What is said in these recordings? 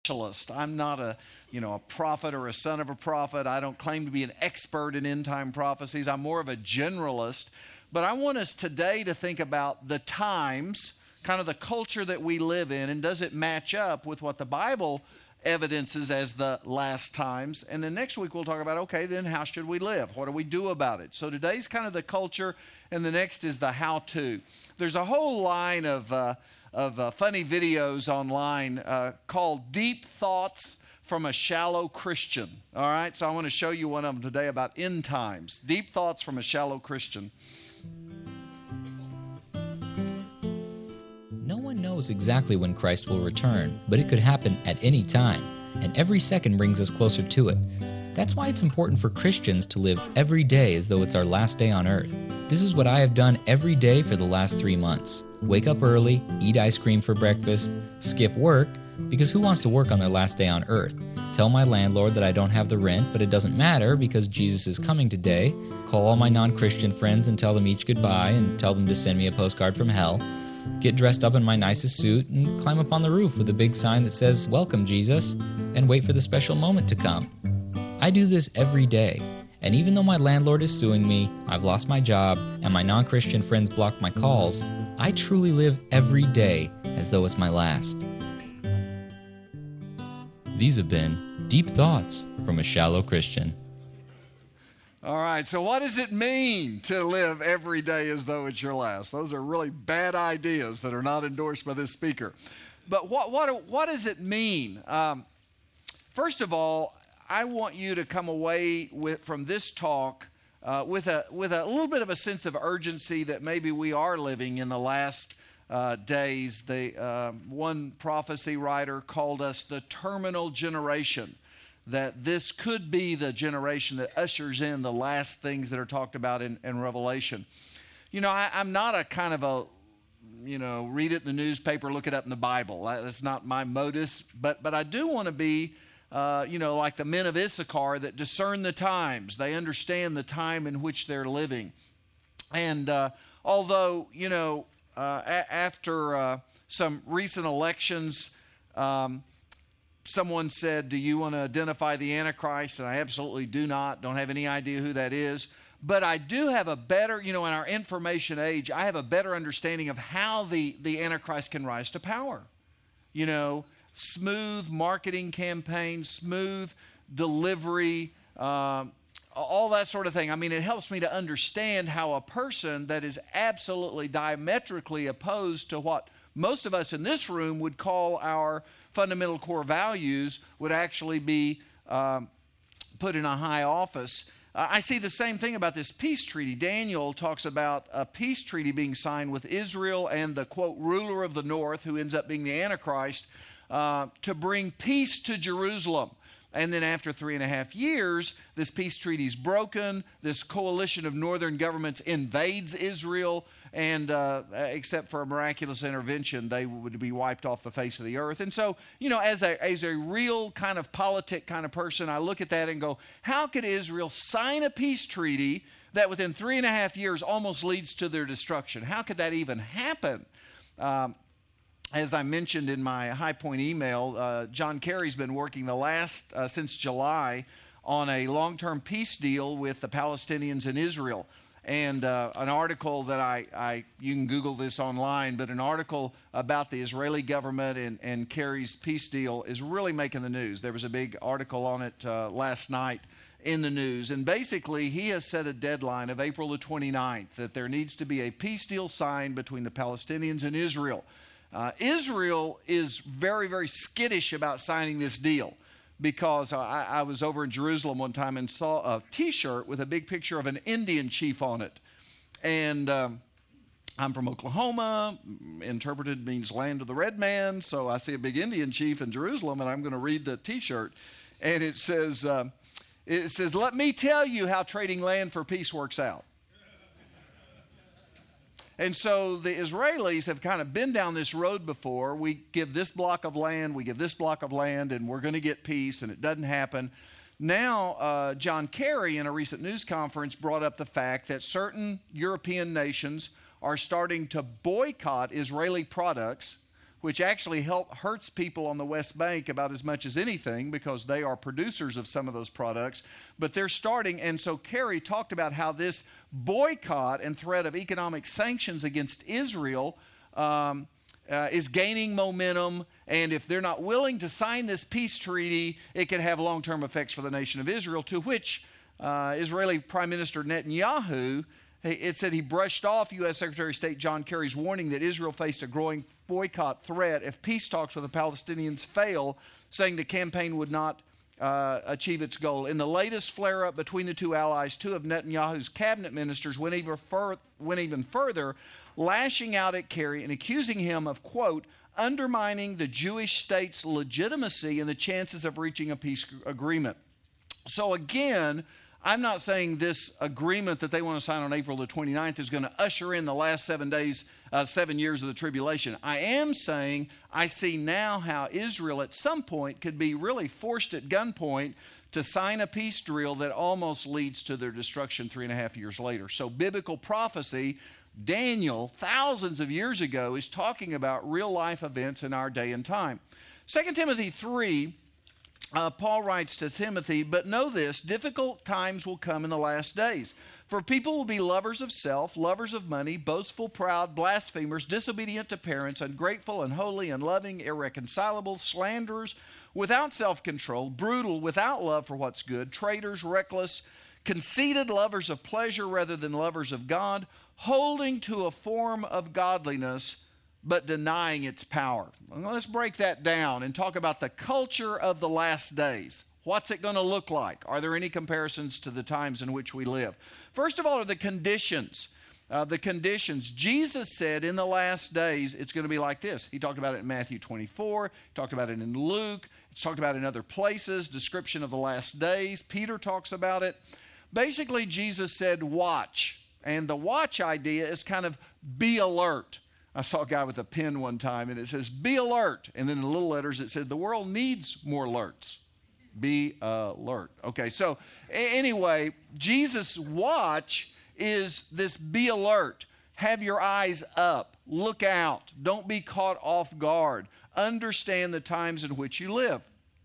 specialist. I'm not a prophet or a son of a prophet. I don't claim to be an expert in end time prophecies. I'm more of a generalist. But I want us today to think about the times, kind of the culture that we live in, and does it match up with what the Bible evidences as the last times. And then next week we'll talk about, okay, then how should we live? What do we do about it? So today's kind of the culture, and the next is the how-to. There's a whole line of funny videos online called Deep Thoughts from a Shallow Christian. All right, so I want to show you one of them today about end times. Deep Thoughts from a Shallow Christian. No one knows exactly when Christ will return, but it could happen at any time, and every second brings us closer to it. That's why it's important for Christians to live every day as though it's our last day on earth. This is what I have done every day for the last 3 months. Wake up early, eat ice cream for breakfast, skip work, because who wants to work on their last day on earth? Tell my landlord that I don't have the rent, but it doesn't matter because Jesus is coming today. Call all my non-Christian friends and tell them each goodbye and tell them to send me a postcard from hell. Get dressed up in my nicest suit and climb up on the roof with a big sign that says, "Welcome, Jesus," and wait for the special moment to come. I do this every day, and even though my landlord is suing me, I've lost my job, and my non-Christian friends block my calls, I truly live every day as though it's my last. These have been Deep Thoughts from a Shallow Christian. All right, so what does it mean to live every day as though it's your last? Those are really bad ideas that are not endorsed by this speaker. But what does it mean? First of all, I want you to come away from this talk with a little bit of a sense of urgency that maybe we are living in the last days. One prophecy writer called us the terminal generation, that this could be the generation that ushers in the last things that are talked about in Revelation. I'm not a kind of a, read it in the newspaper, look it up in the Bible. That's not my modus. But I do want to be, like the men of Issachar that discern the times. They understand the time in which they're living. And although, after some recent elections, someone said, "Do you want to identify the Antichrist?" And I absolutely do not. Don't have any idea who that is. But I do have a better, in our information age, I have a better understanding of how the Antichrist can rise to power. Smooth marketing campaigns, smooth delivery, all that sort of thing. I mean, it helps me to understand how a person that is absolutely diametrically opposed to what most of us in this room would call our fundamental core values would actually be put in a high office. I see the same thing about this peace treaty. Daniel talks about a peace treaty being signed with Israel and the, quote, ruler of the north, who ends up being the Antichrist, to bring peace to Jerusalem. And then after 3.5 years, this peace treaty is broken. This coalition of northern governments invades Israel, and except for a miraculous intervention, they would be wiped off the face of the earth. And so, as a real kind of politic kind of person, I look at that and go, how could Israel sign a peace treaty that within 3.5 years almost leads to their destruction? How could that even happen? As I mentioned in my High Point email, John Kerry's been working since July on a long-term peace deal with the Palestinians and Israel. And an article that you can Google this online, but an article about the Israeli government and Kerry's peace deal is really making the news. There was a big article on it last night in the news. And basically, he has set a deadline of April the 29th that there needs to be a peace deal signed between the Palestinians and Israel. Israel is very, very skittish about signing this deal because I was over in Jerusalem one time and saw a T-shirt with a big picture of an Indian chief on it. And I'm from Oklahoma. Interpreted means land of the red man. So I see a big Indian chief in Jerusalem, and I'm going to read the T-shirt. And it says, "Let me tell you how trading land for peace works out." And so the Israelis have kind of been down this road before. We give this block of land, and we're going to get peace, and it doesn't happen. Now, John Kerry, in a recent news conference, brought up the fact that certain European nations are starting to boycott Israeli products which actually hurts people on the West Bank about as much as anything because they are producers of some of those products. But they're starting, and so Kerry talked about how this boycott and threat of economic sanctions against Israel is gaining momentum, and if they're not willing to sign this peace treaty, it could have long-term effects for the nation of Israel, to which Israeli Prime Minister Netanyahu, it said he brushed off U.S. Secretary of State John Kerry's warning that Israel faced a growing boycott threat if peace talks with the Palestinians fail, saying the campaign would not achieve its goal. In the latest flare-up between the two allies, two of Netanyahu's cabinet ministers went even further, lashing out at Kerry and accusing him of, quote, undermining the Jewish state's legitimacy and the chances of reaching a peace agreement. So again, I'm not saying this agreement that they want to sign on April the 29th is going to usher in the last 7 years of the tribulation. I am saying I see now how Israel at some point could be really forced at gunpoint to sign a peace deal that almost leads to their destruction 3.5 years later. So biblical prophecy, Daniel, thousands of years ago, is talking about real life events in our day and time. 2 Timothy 3, Paul writes to Timothy, but know this, difficult times will come in the last days. For people will be lovers of self, lovers of money, boastful, proud, blasphemers, disobedient to parents, ungrateful, unholy, unloving, irreconcilable, slanderers, without self-control, brutal, without love for what's good, traitors, reckless, conceited, lovers of pleasure rather than lovers of God, holding to a form of godliness, but denying its power. Well, let's break that down and talk about the culture of the last days. What's it going to look like? Are there any comparisons to the times in which we live? First of all are the conditions. Jesus said in the last days it's going to be like this. He talked about it in Matthew 24. He talked about it in Luke. It's talked about it in other places, description of the last days. Peter talks about it. Basically, Jesus said, watch. And the watch idea is kind of be alert. I saw a guy with a pen one time, and it says, be alert. And then in little letters, it said, the world needs more alerts. Be alert. Okay, so anyway, Jesus' watch is this be alert. Have your eyes up. Look out. Don't be caught off guard. Understand the times in which you live.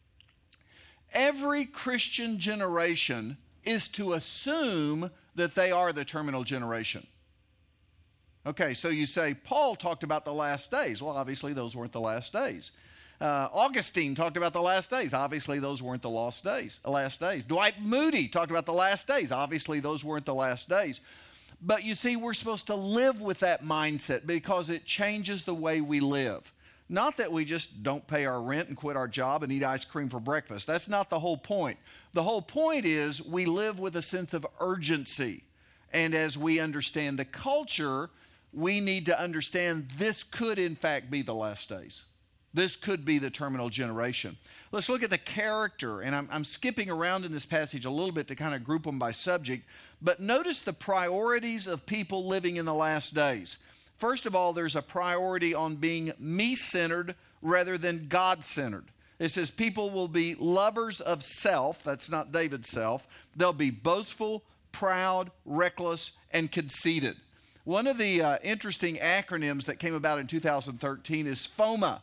Every Christian generation is to assume that they are the terminal generation. Okay, so you say, Paul talked about the last days. Well, obviously those weren't the last days. Augustine talked about the last days. Obviously those weren't the last days. Dwight Moody talked about the last days. Obviously those weren't the last days. But you see, we're supposed to live with that mindset because it changes the way we live. Not that we just don't pay our rent and quit our job and eat ice cream for breakfast. That's not the whole point. The whole point is we live with a sense of urgency. And as we understand the culture, we need to understand this could in fact be the last days. This could be the terminal generation. Let's look at the character, and I'm skipping around in this passage a little bit to kind of group them by subject, but notice the priorities of people living in the last days. First of all, there's a priority on being me-centered rather than God-centered. It says people will be lovers of self. That's not David's self. They'll be boastful, proud, reckless, and conceited. One of the interesting acronyms that came about in 2013 is FOMA,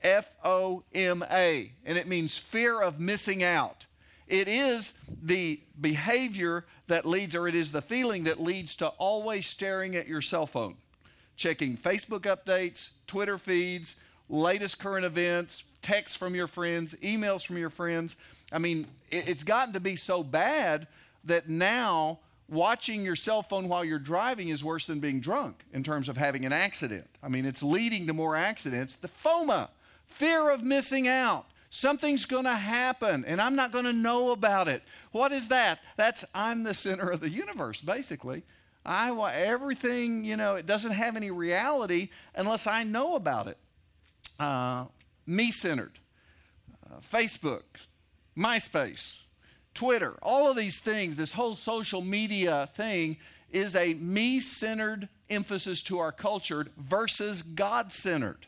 F-O-M-A, and it means fear of missing out. It is the behavior that leads, or it is the feeling that leads to always staring at your cell phone, checking Facebook updates, Twitter feeds, latest current events, texts from your friends, emails from your friends. I mean, it's gotten to be so bad that now watching your cell phone while you're driving is worse than being drunk in terms of having an accident. I mean, it's leading to more accidents. The FOMA, fear of missing out. Something's going to happen, and I'm not going to know about it. What is that? That's I'm the center of the universe, basically. I want everything, it doesn't have any reality unless I know about it. Me-centered. Facebook, MySpace, Twitter, all of these things, this whole social media thing is a me-centered emphasis to our culture versus God-centered.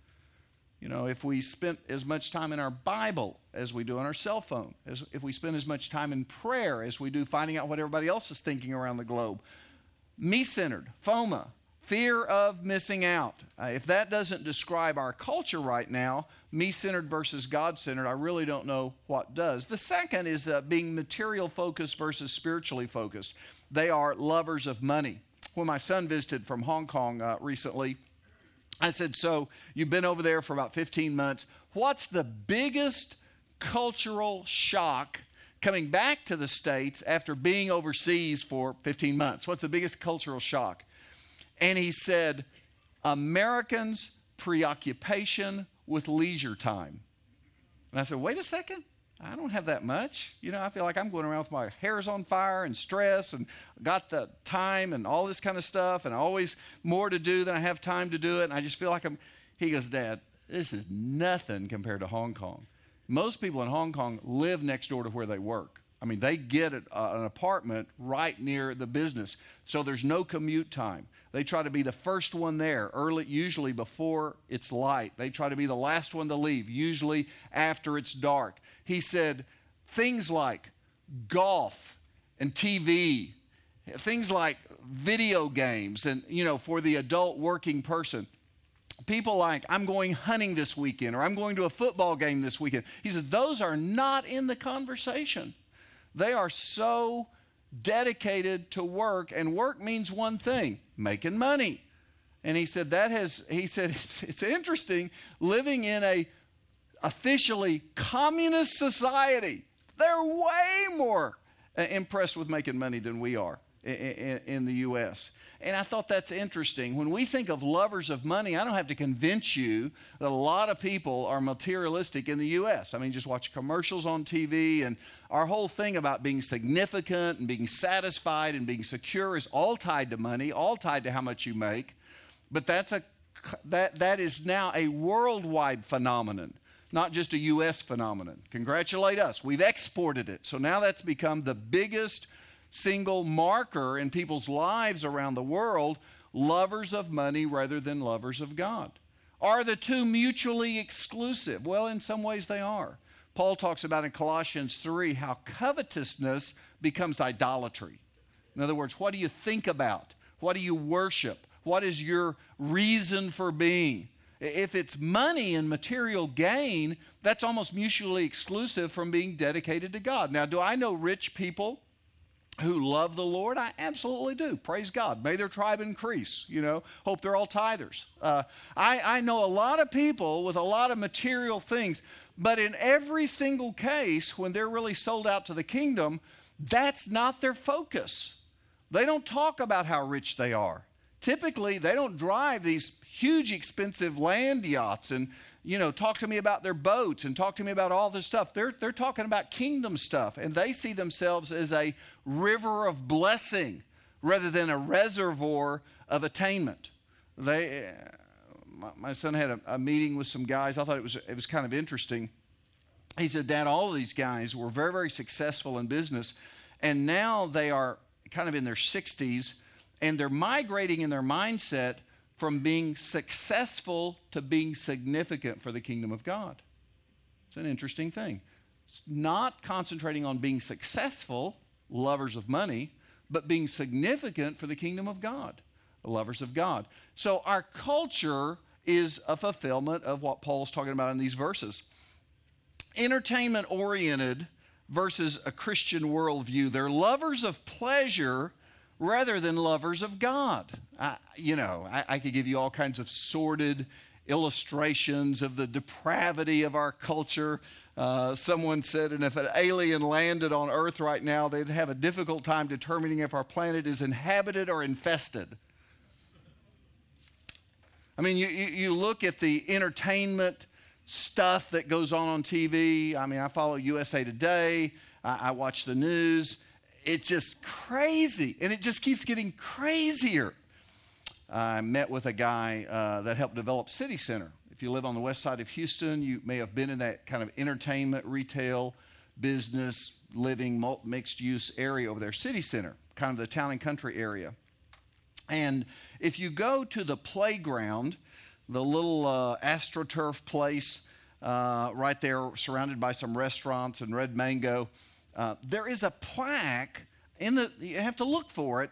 If we spent as much time in our Bible as we do on our cell phone, if we spend as much time in prayer as we do finding out what everybody else is thinking around the globe, me-centered, FOMA, Fear of missing out. If that doesn't describe our culture right now, me-centered versus God-centered, I really don't know what does. The second is being material-focused versus spiritually focused. They are lovers of money. When my son visited from Hong Kong recently, I said, so you've been over there for about 15 months. What's the biggest cultural shock coming back to the States after being overseas for 15 months? What's the biggest cultural shock? And he said, Americans' preoccupation with leisure time. And I said, wait a second. I don't have that much. You know, I feel like I'm going around with my hair's on fire and stress and got the time and all this kind of stuff and always more to do than I have time to do it. And I just feel like he goes, Dad, this is nothing compared to Hong Kong. Most people in Hong Kong live next door to where they work. I mean, they get an apartment right near the business, so there's no commute time. They try to be the first one there, early, usually before it's light. They try to be the last one to leave, usually after it's dark. He said things like golf and TV, things like video games, and, you know, for the adult working person. People like, I'm going hunting this weekend, or I'm going to a football game this weekend. He said those are not in the conversation. They are so dedicated to work, and work means one thing, making money. And he said it's interesting living in a officially communist society. They're way more impressed with making money than we are in the U.S. And I thought that's interesting. When we think of lovers of money, I don't have to convince you that a lot of people are materialistic in the U.S. I mean, just watch commercials on TV, and our whole thing about being significant and being satisfied and being secure is all tied to money, all tied to how much you make. But that is now a worldwide phenomenon, not just a U.S. phenomenon. Congratulate us. We've exported it. So now that's become the biggest single marker in people's lives around the world, lovers of money rather than lovers of God. Are the two mutually exclusive? Well, in some ways they are. Paul talks about in Colossians 3 how covetousness becomes idolatry. In other words, what do you think about? What do you worship? What is your reason for being? If it's money and material gain, that's almost mutually exclusive from being dedicated to God. Now, do I know rich people who love the Lord? I absolutely do. Praise God. May their tribe increase. You know, hope they're all tithers. I know a lot of people with a lot of material things, but in every single case, when they're really sold out to the kingdom, that's not their focus. They don't talk about how rich they are. Typically, they don't drive these huge, expensive land yachts and, you know, talk to me about their boats and talk to me about all this stuff. They're talking about kingdom stuff, and they see themselves as a river of blessing rather than a reservoir of attainment. My son had a meeting with some guys. I thought it was kind of interesting. He said, Dad, all of these guys were very, very successful in business, and now they are kind of in their 60s, and they're migrating in their mindset from being successful to being significant for the kingdom of God. It's an interesting thing. It's not concentrating on being successful, lovers of money, but being significant for the kingdom of God, lovers of God. So our culture is a fulfillment of what Paul's talking about in these verses. Entertainment-oriented versus a Christian worldview. They're lovers of pleasure rather than lovers of God. I could give you all kinds of sordid illustrations of the depravity of our culture. Someone said, and if an alien landed on Earth right now, they'd have a difficult time determining if our planet is inhabited or infested. I mean, you look at the entertainment stuff that goes on TV. I mean, I follow USA Today. I watch the news. It's just crazy, and it just keeps getting crazier. I met with a guy that helped develop City Center. If you live on the west side of Houston, you may have been in that kind of entertainment, retail, business, living, mixed-use area over there, City Center, kind of the town and country area. And if you go to the playground, the little AstroTurf place right there, surrounded by some restaurants and Red Mango, there is a plaque, you have to look for it,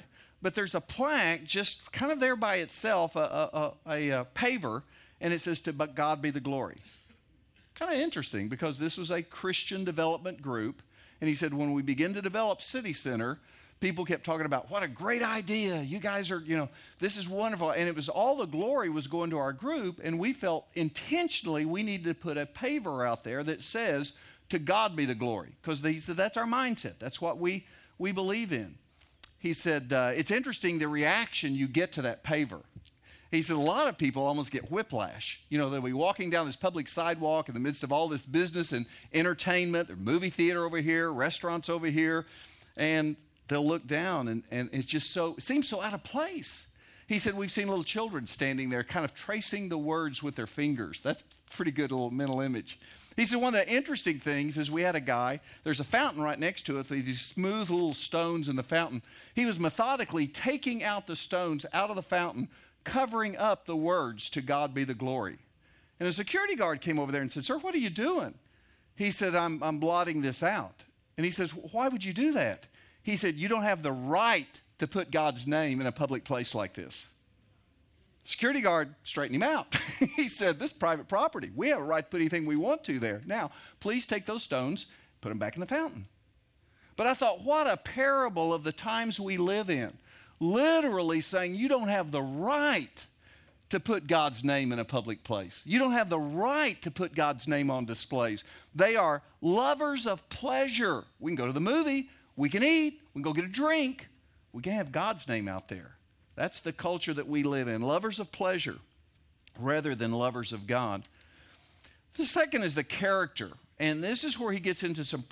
but there's a plaque just kind of there by itself, a paver, and it says, "To God be the glory." Kind of interesting, because this was a Christian development group. And he said, when we begin to develop City Center, people kept talking about, what a great idea. You guys are, this is wonderful. And it was all the glory was going to our group. And we felt intentionally we needed to put a paver out there that says, "To God be the glory." Because he said, that's our mindset. That's what we believe in. He said, it's interesting the reaction you get to that paver. He said, a lot of people almost get whiplash. They'll be walking down this public sidewalk in the midst of all this business and entertainment. There's movie theater over here, restaurants over here, and they'll look down, and it's just it seems so out of place. He said, we've seen little children standing there kind of tracing the words with their fingers. That's a pretty good little mental image. He said, one of the interesting things is we had a guy, there's a fountain right next to it, these smooth little stones in the fountain. He was methodically taking out the stones out of the fountain, covering up the words, "To God be the glory." And a security guard came over there and said, "Sir, what are you doing?" He said, I'm blotting this out. And he says, "Why would you do that?" He said, "You don't have the right to put God's name in a public place like this." Security guard straightened him out. He said, "This is private property. We have a right to put anything we want to there. Now, please take those stones, put them back in the fountain." But I thought, what a parable of the times we live in. Literally saying you don't have the right to put God's name in a public place. You don't have the right to put God's name on displays. They are lovers of pleasure. We can go to the movie, we can eat, we can go get a drink. We can have God's name out there. That's the culture that we live in. Lovers of pleasure rather than lovers of God. The second is the character. And this is where he gets into some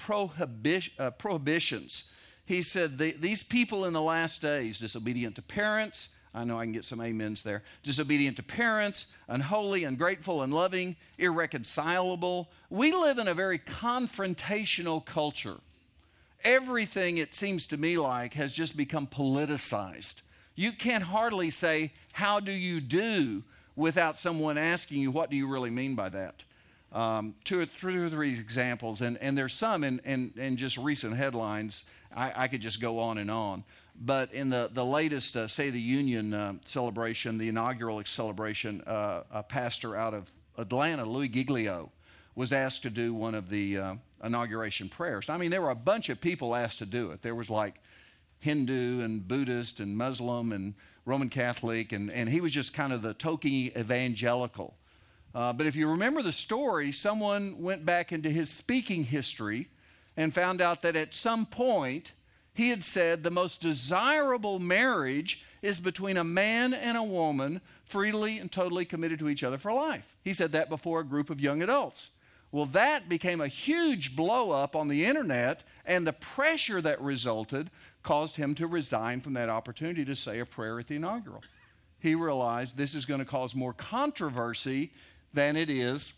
prohibitions. He said, these people in the last days, disobedient to parents, I know I can get some amens there, disobedient to parents, unholy, ungrateful, unloving, irreconcilable. We live in a very confrontational culture. Everything, it seems to me like, has just become politicized. You can't hardly say, "How do you do?" without someone asking you, what do you really mean by that? Two or three examples, and there's some in just recent headlines. I could just go on and on. But in the latest Say the Union celebration, the inaugural celebration, a pastor out of Atlanta, Louis Giglio, was asked to do one of the inauguration prayers. I mean, there were a bunch of people asked to do it. There was like Hindu and Buddhist and Muslim and Roman Catholic, and he was just kind of the token evangelical. But if you remember the story, someone went back into his speaking history and found out that at some point he had said the most desirable marriage is between a man and a woman freely and totally committed to each other for life. He said that before a group of young adults. Well, that became a huge blow up on the internet, and the pressure that resulted caused him to resign from that opportunity to say a prayer at the inaugural. He realized this is going to cause more controversy than it is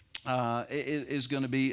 going to be.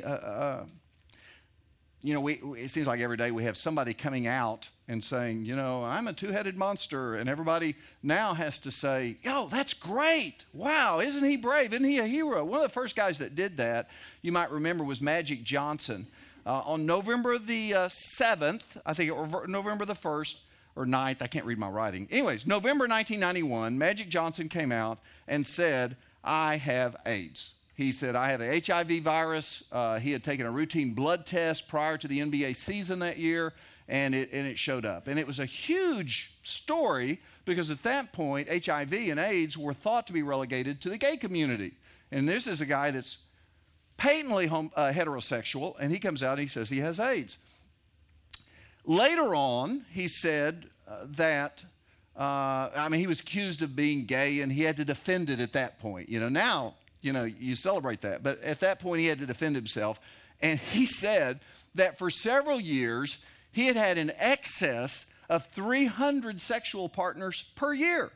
It seems like every day we have somebody coming out and saying, I'm a two-headed monster, and everybody now has to say, that's great. Wow, isn't he brave? Isn't he a hero? One of the first guys that did that, you might remember, was Magic Johnson. On November the 7th, I think, or November the 1st, or 9th, I can't read my writing. Anyways, November 1991, Magic Johnson came out and said, I have AIDS. He said, I have the HIV virus. He had taken a routine blood test prior to the NBA season that year, and it showed up. And it was a huge story because at that point, HIV and AIDS were thought to be relegated to the gay community. And this is a guy that's patently heterosexual, and he comes out and he says he has AIDS. Later on, he said that, he was accused of being gay, and he had to defend it at that point. Now, you celebrate that. But at that point, he had to defend himself. And he said that for several years, he had had an excess of 300 sexual partners per year.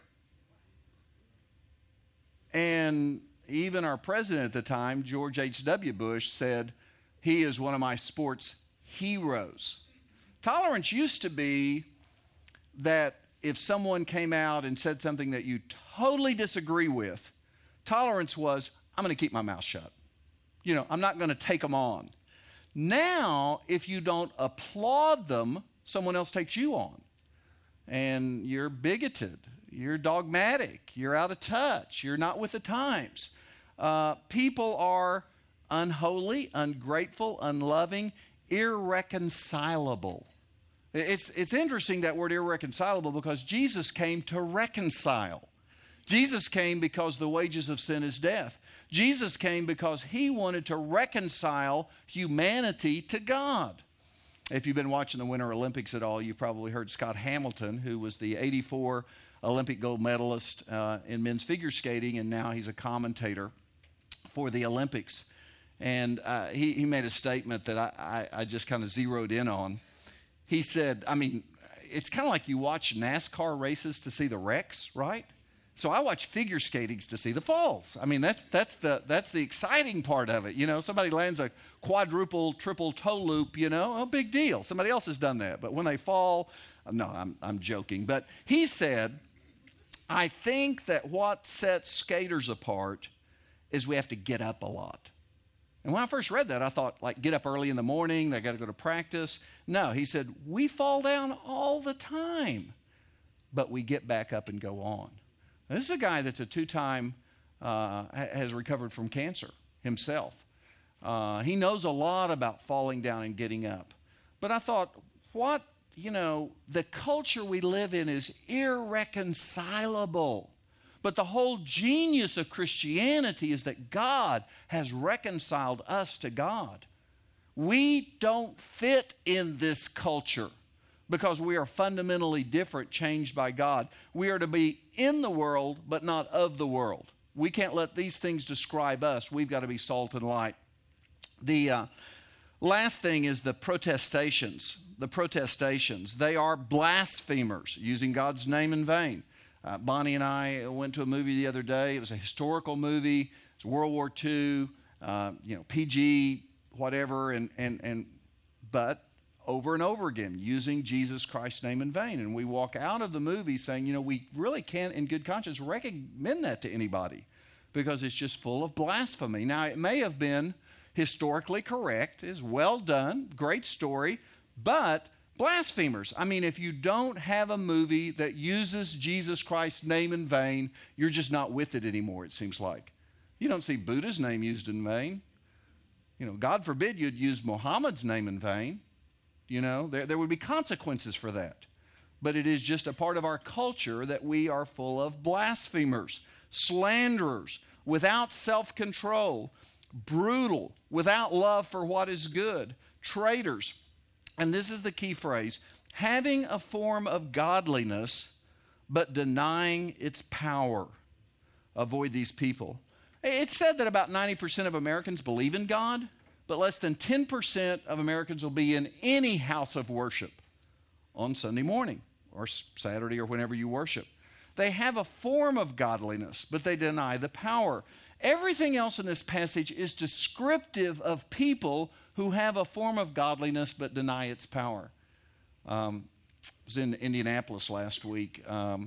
And even our president at the time, George H.W. Bush, said, he is one of my sports heroes. Tolerance used to be that if someone came out and said something that you totally disagree with, tolerance was, I'm going to keep my mouth shut. I'm not going to take them on. Now, if you don't applaud them, someone else takes you on. and you're bigoted, you're dogmatic, you're out of touch, you're not with the times. People are unholy, ungrateful, unloving, irreconcilable. It's interesting, that word irreconcilable, because Jesus came to reconcile. Jesus came because the wages of sin is death. Jesus came because he wanted to reconcile humanity to God. If you've been watching the Winter Olympics at all, you've probably heard Scott Hamilton, who was the '84 Olympic gold medalist in men's figure skating, and now he's a commentator for the Olympics. And he made a statement that I just kind of zeroed in on. He said, I mean, it's kind of like you watch NASCAR races to see the wrecks, right? So I watch figure skatings to see the falls. I mean, that's the exciting part of it. You know, somebody lands a quadruple, triple toe loop, you know, a big deal. Somebody else has done that. But when they fall, no, I'm joking. But he said, I think that what sets skaters apart is we have to get up a lot. And when I first read that, I thought, like, get up early in the morning, they got to go to practice. No, he said, we fall down all the time, but we get back up and go on. Now, this is a guy that's a two-time, has recovered from cancer himself. He knows a lot about falling down and getting up. But I thought, the culture we live in is irreconcilable. But the whole genius of Christianity is that God has reconciled us to God. We don't fit in this culture because we are fundamentally different, changed by God. We are to be in the world, but not of the world. We can't let these things describe us. We've got to be salt and light. The last thing is the protestations. The protestations. They are blasphemers, using God's name in vain. Bonnie and I went to a movie the other day. It was a historical movie. It's World War II, PG, whatever, but over and over again, using Jesus Christ's name in vain. And we walk out of the movie saying, we really can't, in good conscience, recommend that to anybody because it's just full of blasphemy. Now, it may have been historically correct, is well done, great story, but blasphemers. I mean, if you don't have a movie that uses Jesus Christ's name in vain, you're just not with it anymore, it seems like. You don't see Buddha's name used in vain. God forbid you'd use Muhammad's name in vain. There would be consequences for that. But it is just a part of our culture that we are full of blasphemers, slanderers, without self-control, brutal, without love for what is good, traitors. And this is the key phrase, having a form of godliness, but denying its power. Avoid these people. It's said that about 90% of Americans believe in God, but less than 10% of Americans will be in any house of worship on Sunday morning or Saturday or whenever you worship. They have a form of godliness, but they deny the power. Everything else in this passage is descriptive of people who have a form of godliness but deny its power. I was in Indianapolis last week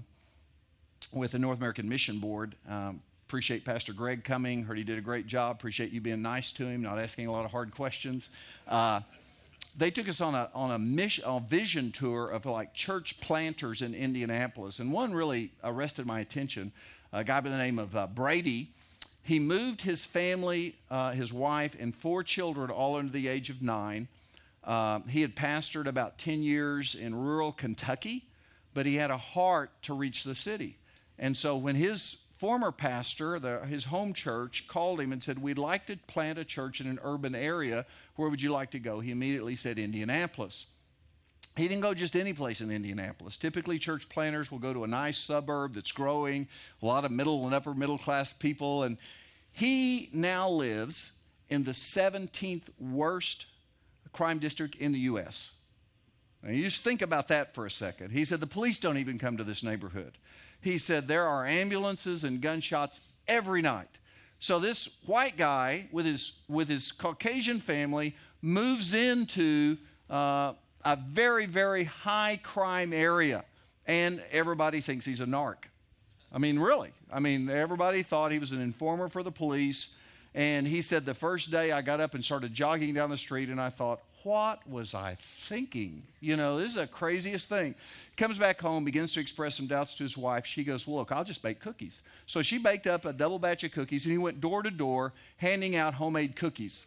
with the North American Mission Board. Appreciate Pastor Greg coming. Heard he did a great job. Appreciate you being nice to him, not asking a lot of hard questions. They took us on a vision tour of like church planters in Indianapolis, and one really arrested my attention. A guy by the name of Brady. He moved his family, his wife, and 4 children, all under the age of 9. He had pastored about 10 years in rural Kentucky, but he had a heart to reach the city. And so when his former pastor, his home church, called him and said, we'd like to plant a church in an urban area. Where would you like to go? He immediately said Indianapolis. He didn't go just any place in Indianapolis. Typically, church planters will go to a nice suburb that's growing, a lot of middle and upper middle class people. And he now lives in the 17th worst crime district in the U.S. Now, you just think about that for a second. He said the police don't even come to this neighborhood. He said there are ambulances and gunshots every night. So this white guy with his Caucasian family moves into a very, very high crime area, and everybody thinks he's a narc. I mean, really. I mean, everybody thought he was an informer for the police, and he said the first day I got up and started jogging down the street, and I thought, what was I thinking? You know, this is the craziest thing. Comes back home, begins to express some doubts to his wife. She goes, well, look, I'll just bake cookies. So she baked up a double batch of cookies, and he went door to door handing out homemade cookies.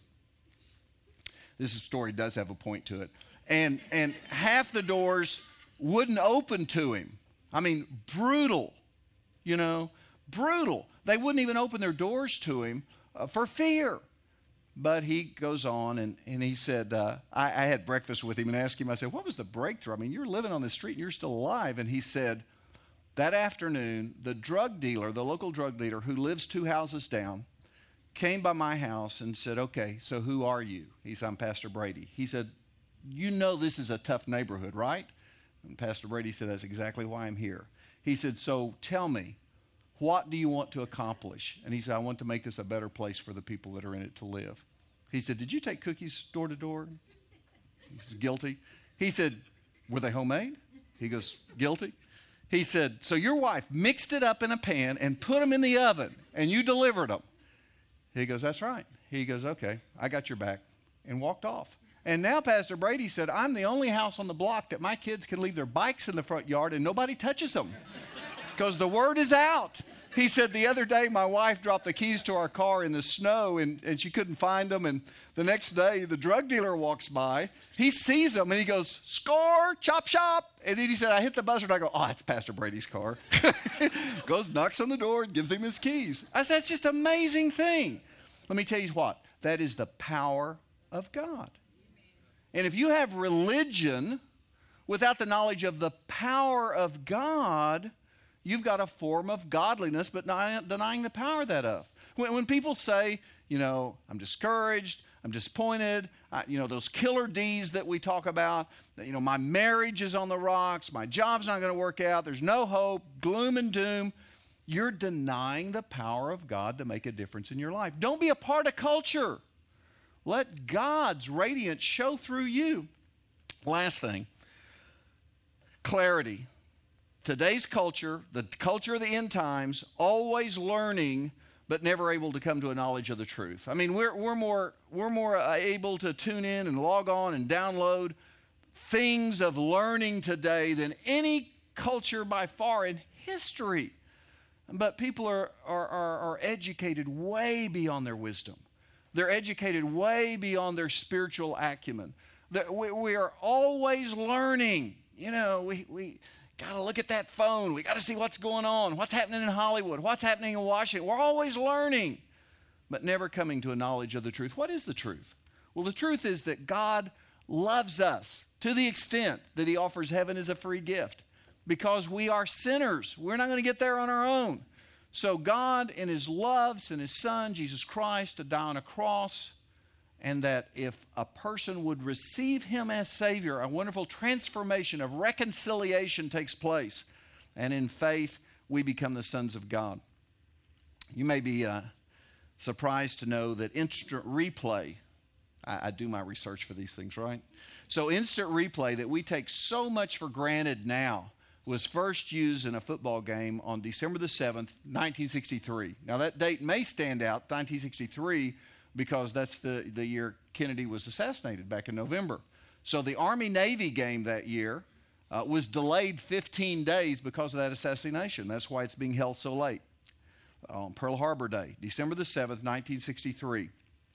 This story does have a point to it. And half the doors wouldn't open to him. I mean, brutal, you know, brutal. They wouldn't even open their doors to him for fear. But he goes on, and he said, I had breakfast with him and asked him, I said, what was the breakthrough? I mean, you're living on the street and you're still alive. And he said, that afternoon, the drug dealer, the local drug dealer who lives 2 houses down, came by my house and said, okay, so who are you? He said, I'm Pastor Brady. He said, you know this is a tough neighborhood, right? And Pastor Brady said, that's exactly why I'm here. He said, so tell me, what do you want to accomplish? And he said, I want to make this a better place for the people that are in it to live. He said, did you take cookies door to door? He's guilty. He said, were they homemade? He goes, guilty. He said, so your wife mixed it up in a pan and put them in the oven and you delivered them. He goes, that's right. He goes, okay, I got your back, and walked off. And now Pastor Brady said, I'm the only house on the block that my kids can leave their bikes in the front yard and nobody touches them because the word is out. He said, the other day my wife dropped the keys to our car in the snow and she couldn't find them. And the next day the drug dealer walks by. He sees them and he goes, score, chop shop. And then he said, I hit the buzzer and I go, oh, it's Pastor Brady's car. Goes, knocks on the door and gives him his keys. I said, it's just an amazing thing. Let me tell you what, that is the power of God. And if you have religion without the knowledge of the power of God, you've got a form of godliness, but not denying the power thereof. When people say, you know, I'm discouraged, I'm disappointed, you know, those killer D's that we talk about, you know, my marriage is on the rocks, my job's not going to work out, there's no hope, gloom and doom, you're denying the power of God to make a difference in your life. Don't be a part of culture. Let God's radiance show through you. Last thing, clarity. Today's culture, the culture of the end times, always learning but never able to come to a knowledge of the truth. I mean, we're more able to tune in and log on and download things of learning today than any culture by far in history. But people are educated way beyond their wisdom. They're educated way beyond their spiritual acumen. We are always learning. You know, we got to look at that phone. We got to see what's going on, what's happening in Hollywood, what's happening in Washington. We're always learning, but never coming to a knowledge of the truth. What is the truth? Well, the truth is that God loves us to the extent that he offers heaven as a free gift because we are sinners. We're not going to get there on our own. So God, in his love, sent his son, Jesus Christ, to die on a cross, and that if a person would receive him as Savior, a wonderful transformation of reconciliation takes place. And in faith, we become the sons of God. You may be surprised to know that instant replay, I do my research for these things, right? So instant replay that we take so much for granted now was first used in a football game on December the 7th, 1963. Now that date may stand out, 1963, because that's the year Kennedy was assassinated back in November. So the Army-Navy game that year was delayed 15 days because of that assassination. That's why it's being held so late. On Pearl Harbor Day, December the 7th, 1963.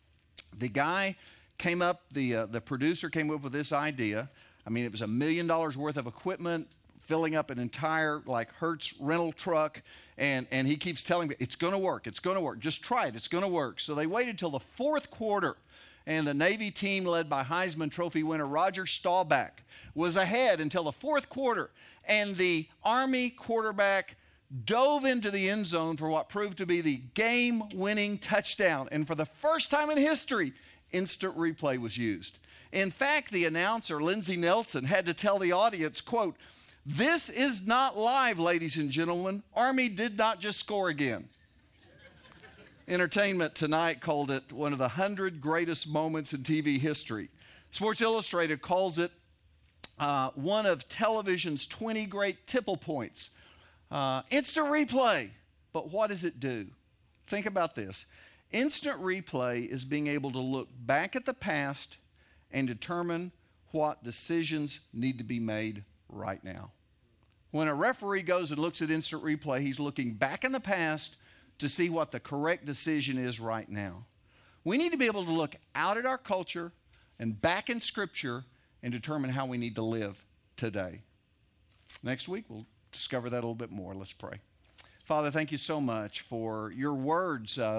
The guy came up, the producer came up with this idea. I mean, it was $1 million worth of equipment, filling up an entire like Hertz rental truck, and he keeps telling me, it's going to work, just try it, it's going to work. So they waited till the fourth quarter, and the Navy team led by Heisman Trophy winner Roger Staubach was ahead until the fourth quarter, and the Army quarterback dove into the end zone for what proved to be the game-winning touchdown, and for the first time in history, instant replay was used. In fact, the announcer, Lindsey Nelson, had to tell the audience, quote, "This is not live, ladies and gentlemen. Army did not just score again." Entertainment Tonight called it one of the 100 greatest moments in TV history. Sports Illustrated calls it one of television's 20 great tipple points. Instant replay. But what does it do? Think about this. Instant replay is being able to look back at the past and determine what decisions need to be made right now. When a referee goes and looks at instant replay, he's looking back in the past to see what the correct decision is right now. We need to be able to look out at our culture and back in Scripture and determine how we need to live today. Next week, we'll discover that a little bit more. Let's pray. Father, thank you so much for your words